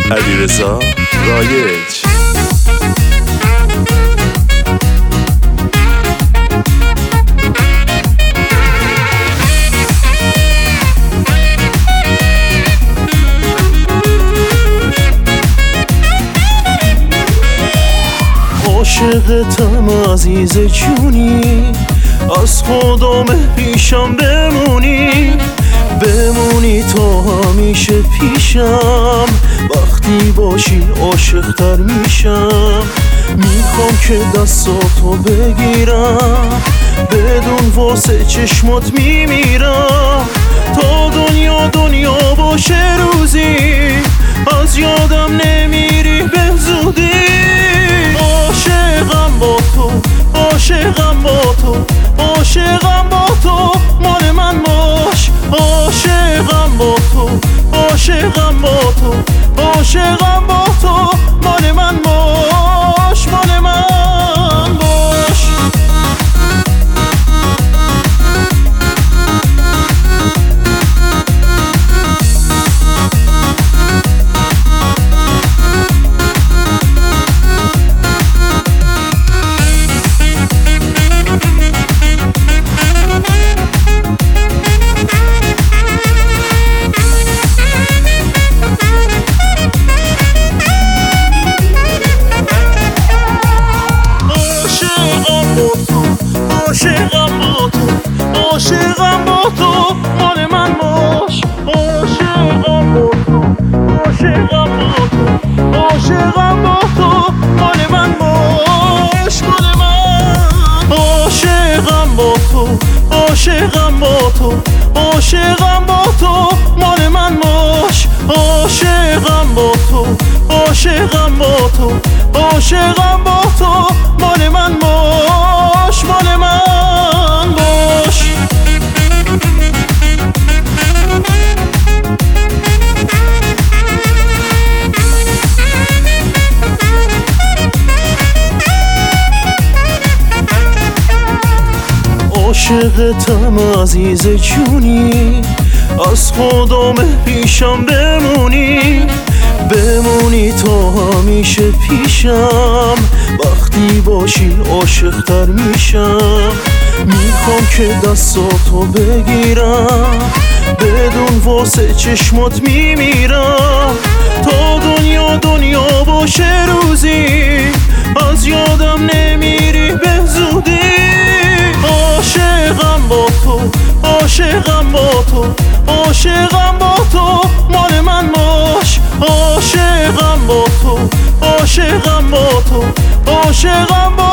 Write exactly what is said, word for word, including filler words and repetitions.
علیرضا رایج. عاشقتم عزیز جونی، از خودم پیشم بمونی، بمونی تا همیشه پیشم، وقتی باشی عاشق‌تر میشم. میخوام که دستاتو بگیرم، بدون واسه چشمات میمیرم، تا دنیا دنیا باشه روزی، از یادم نمیری به زودی. عاشقم با تو، عاشقم با تو، عاشقم با تو، مال من باش. عاشقم با تو، عاشقم با تو، عاشقم با تو، مال من باش، مال من باش. عاشقم با تو، عاشقم با تو، مال من باش. عاشقم با تو، عاشقم با تو، عاشقم با تو، مال من باش، مال من. عاشقم با تو، عاشقم با تو، عاشقم با تو، مال من باش. عاشقم با تو، عاشقم با تو، عاشقم با تو، مال من باش، مال من باش. عاشقتم عزیز جونی، از خودم پیشم بمونی، بمونی تا همیشه پیشم، وقتی باشی عاشق‌تر میشم. میخوام که دستاتو بگیرم، بدون واسه چشمات میمیرم، تا دنیا دنیا باشه روزی، از یادم نمیری به زودی. عاشقم با تو، عاشقم با تو، عاشقم با تو، مال من باش. عاشقم با تو، عاشقم با تو، عاشقم با